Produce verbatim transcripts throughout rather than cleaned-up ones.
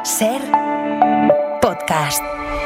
Ser Podcast.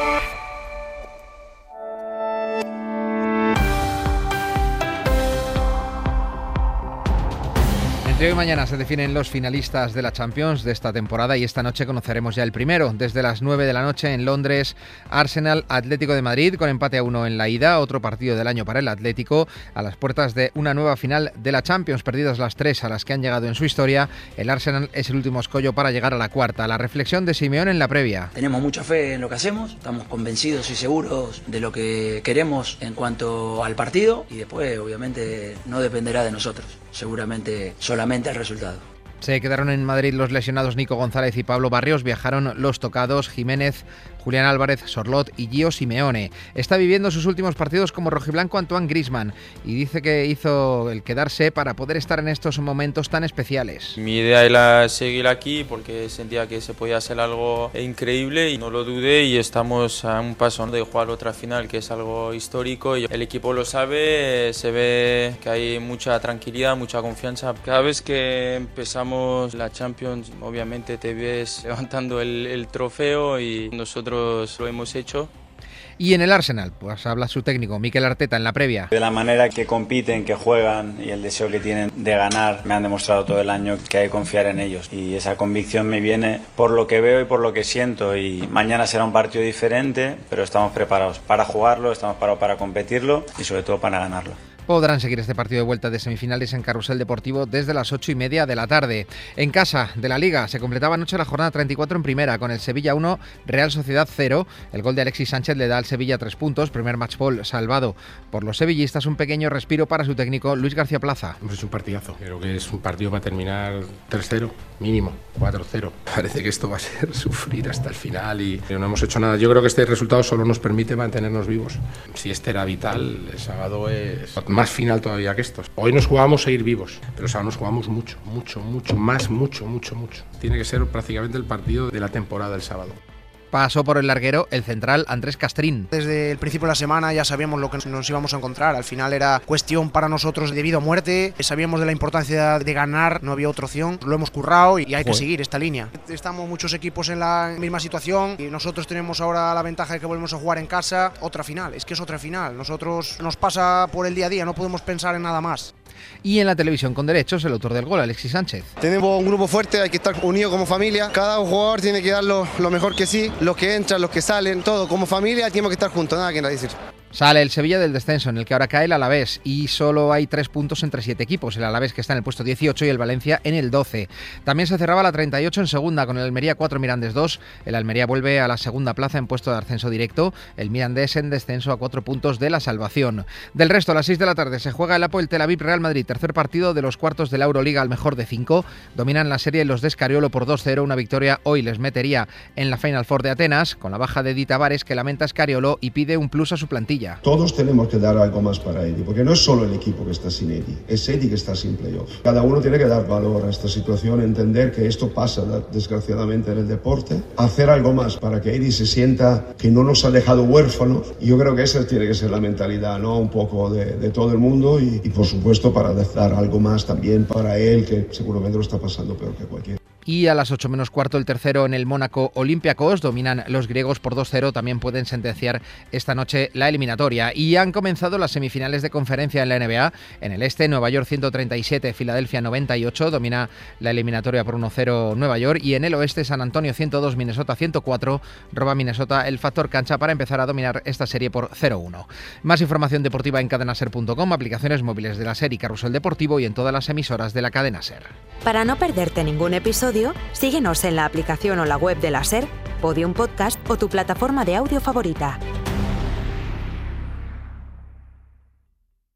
Entre hoy y mañana se definen los finalistas de la Champions de esta temporada y esta noche conoceremos ya el primero. Desde las nueve de la noche en Londres, Arsenal Atlético de Madrid con empate a uno en la ida, otro partido del año para el Atlético, a las puertas de una nueva final de la Champions, perdidas las tres a las que han llegado en su historia. El Arsenal es el último escollo para llegar a la cuarta. La reflexión de Simeone en la previa. Tenemos mucha fe en lo que hacemos, estamos convencidos y seguros de lo que queremos en cuanto al partido y después obviamente no dependerá de nosotros, seguramente solamente el resultado. Se quedaron en Madrid los lesionados Nico González y Pablo Barrios, viajaron los tocados Jiménez, Julián Álvarez, Sorlot y Gio Simeone. Está viviendo sus últimos partidos como rojiblanco Antoine Griezmann y dice que hizo el quedarse para poder estar en estos momentos tan especiales. Mi idea era seguir aquí porque sentía que se podía hacer algo increíble y no lo dudé y estamos a un paso de jugar otra final que es algo histórico y el equipo lo sabe, se ve que hay mucha tranquilidad, mucha confianza. Cada vez que empezamos la Champions obviamente te ves levantando el, el trofeo y nosotros lo hemos hecho. Y en el Arsenal, pues habla su técnico Mikel Arteta en la previa. De la manera que compiten, que juegan y el deseo que tienen de ganar, me han demostrado todo el año que hay que confiar en ellos. Y esa convicción me viene por lo que veo y por lo que siento. Y mañana será un partido diferente, pero estamos preparados para jugarlo, estamos preparados para competirlo y sobre todo para ganarlo. Podrán seguir este partido de vuelta de semifinales en Carrusel Deportivo desde las ocho y media de la tarde. En casa de la Liga se completaba anoche la jornada treinta y cuatro en primera con el Sevilla uno, Real Sociedad cero. El gol de Alexis Sánchez le da al Sevilla tres puntos, primer match ball salvado por los sevillistas, un pequeño respiro para su técnico Luis García Plaza. Es un partidazo, creo que es un partido para terminar tres cero, mínimo, cuatro cero. Parece que esto va a ser sufrir hasta el final y no hemos hecho nada. Yo creo que este resultado solo nos permite mantenernos vivos. Si este era vital, el sábado es más final todavía que estos. Hoy nos jugamos a ir vivos, pero o sea, nos jugamos mucho, mucho, mucho, más, mucho, mucho, mucho. Tiene que ser prácticamente el partido de la temporada el sábado. Pasó por el larguero el central Andrés Castrín. Desde el principio de la semana ya sabíamos lo que nos íbamos a encontrar. Al final era cuestión para nosotros de vida o muerte. Sabíamos de la importancia de ganar, no había otra opción. Lo hemos currado y hay que seguir esta línea. Estamos muchos equipos en la misma situación y nosotros tenemos ahora la ventaja de que volvemos a jugar en casa. Otra final, es que es otra final. Nosotros nos pasa por el día a día, no podemos pensar en nada más. Y en la televisión con derechos, el autor del gol, Alexis Sánchez. Tenemos un grupo fuerte, hay que estar unidos como familia. Cada jugador tiene que dar lo, lo mejor que sí, los que entran, los que salen, todo. Como familia tenemos que estar juntos, nada que decir. Sale el Sevilla del descenso, en el que ahora cae el Alavés, y solo hay tres puntos entre siete equipos. El Alavés que está en el puesto dieciocho y el Valencia en el doce. También se cerraba la treinta y ocho en segunda, con el Almería cuatro, Mirandés dos. El Almería vuelve a la segunda plaza en puesto de ascenso directo. El Mirandés en descenso a cuatro puntos de la salvación. Del resto, a las seis de la tarde se juega el Apoel Tel Aviv Real Madrid, tercer partido de los cuartos de la Euroliga al mejor de cinco. Dominan la serie los de Escariolo por dos cero. Una victoria hoy les metería en la Final Four de Atenas, con la baja de Edi Tavares, que lamenta Escariolo y pide un plus a su plantilla. Todos tenemos que dar algo más para Edi, porque no es solo el equipo que está sin Edi, es Edi que está sin playoff. Cada uno tiene que dar valor a esta situación, entender que esto pasa desgraciadamente en el deporte, hacer algo más para que Edi se sienta que no nos ha dejado huérfanos, y yo creo que esa tiene que ser la mentalidad, ¿no? Un poco de, de todo el mundo y, y por supuesto para dar algo más también para él, que seguramente lo está pasando peor que cualquiera. Y a las ocho menos cuarto el tercero en el Mónaco Olympiacos, dominan los griegos por dos cero, también pueden sentenciar esta noche la eliminatoria. Y han comenzado las semifinales de conferencia en la N B A. En el este, Nueva York ciento treinta y siete, Filadelfia noventa y ocho, domina la eliminatoria por uno cero Nueva York. Y en el oeste, San Antonio ciento dos, Minnesota ciento cuatro, roba Minnesota el factor cancha para empezar a dominar esta serie por cero uno. Más información deportiva en cadenaser punto com, aplicaciones móviles de la SER y Carrusel Deportivo y en todas las emisoras de la cadena SER. Para no perderte ningún episodio, síguenos en la aplicación o la web de la SER, Podium Podcast o tu plataforma de audio favorita.